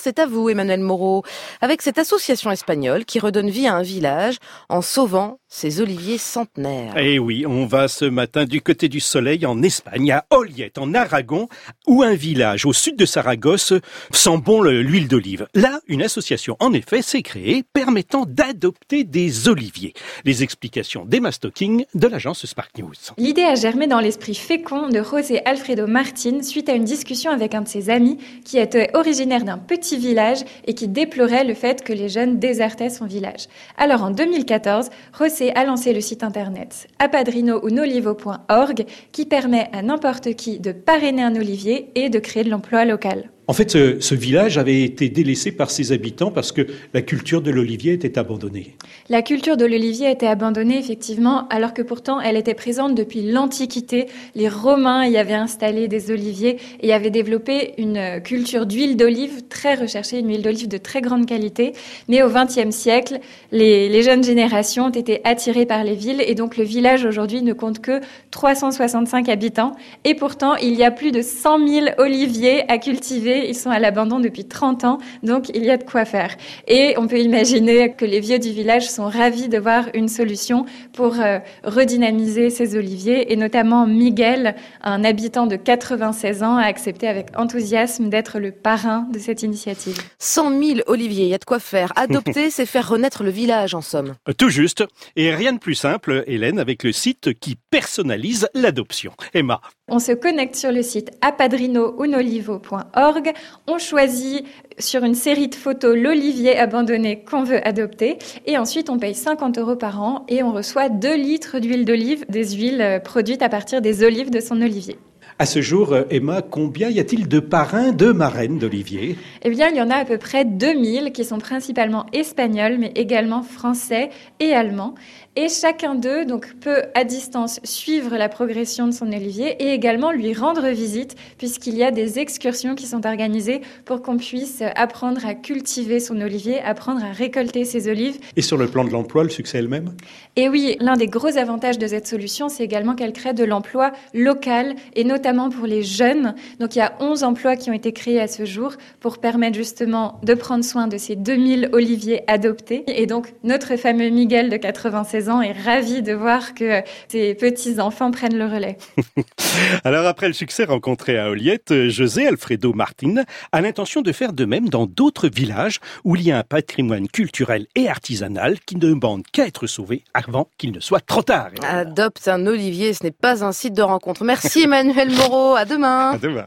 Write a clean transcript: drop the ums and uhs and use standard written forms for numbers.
c'est à vous Emmanuel Moreau, avec cette association espagnole qui redonne vie à un village en sauvant ses oliviers centenaires. Eh oui, on va ce matin du côté du soleil en Espagne, à Olliet, en Aragon, où un village au sud de Saragosse sent bon l'huile d'olive. Là, une association en effet s'est créée permettant d'adopter des oliviers. Les explications d'Emma Stocking de l'agence Spark News. L'idée a germé dans l'esprit fécond de José Alfredo Martín suite à une discussion avec un de ses amis qui était originaire d'un petit village et qui déplorait le fait que les jeunes désertaient son village. Alors en 2014, José a lancé le site internet apadrinounolivo.org qui permet à n'importe qui de parrainer un olivier et de créer de l'emploi local. En fait, ce village avait été délaissé par ses habitants parce que la culture de l'olivier était abandonnée. La culture de l'olivier était abandonnée, effectivement, alors que pourtant elle était présente depuis l'Antiquité. Les Romains y avaient installé des oliviers et y avaient développé une culture d'huile d'olive très recherchée, une huile d'olive de très grande qualité. Mais au XXe siècle, les jeunes générations ont été attirées par les villes et donc le village aujourd'hui ne compte que 365 habitants. Et pourtant, il y a plus de 100 000 oliviers à cultiver. Ils sont à l'abandon depuis 30 ans, donc il y a de quoi faire. Et on peut imaginer que les vieux du village sont ravis de voir une solution pour redynamiser ces oliviers. Et notamment Miguel, un habitant de 96 ans, a accepté avec enthousiasme d'être le parrain de cette initiative. 100 000 oliviers, il y a de quoi faire. Adopter, c'est faire renaître le village en somme. Tout juste. Et rien de plus simple, Hélène, avec le site qui personnalise l'adoption. Emma. On se connecte sur le site apadrinounolivo.org. On choisit sur une série de photos l'olivier abandonné qu'on veut adopter. Et ensuite, on paye 50 € par an et on reçoit 2 litres d'huile d'olive, des huiles produites à partir des olives de son olivier. À ce jour, Emma, combien y a-t-il de parrains, de marraines d'olivier ? Eh bien, il y en a à peu près 2000 qui sont principalement espagnols, mais également français et allemands. Et chacun d'eux peut à distance suivre la progression de son olivier et également lui rendre visite puisqu'il y a des excursions qui sont organisées pour qu'on puisse apprendre à cultiver son olivier, apprendre à récolter ses olives. Et sur le plan de l'emploi, le succès est le même ? Et oui, l'un des gros avantages de cette solution, c'est également qu'elle crée de l'emploi local et notamment pour les jeunes. Donc il y a 11 emplois qui ont été créés à ce jour pour permettre justement de prendre soin de ces 2000 oliviers adoptés. Et donc notre fameux Miguel de 96 ans est ravi de voir que ses petits-enfants prennent le relais. Alors après le succès rencontré à Olliet, José Alfredo Martín a l'intention de faire de même dans d'autres villages où il y a un patrimoine culturel et artisanal qui ne demande qu'à être sauvé avant qu'il ne soit trop tard. Adopte un olivier, ce n'est pas un site de rencontre. Merci Emmanuel Moreau, à demain. À demain.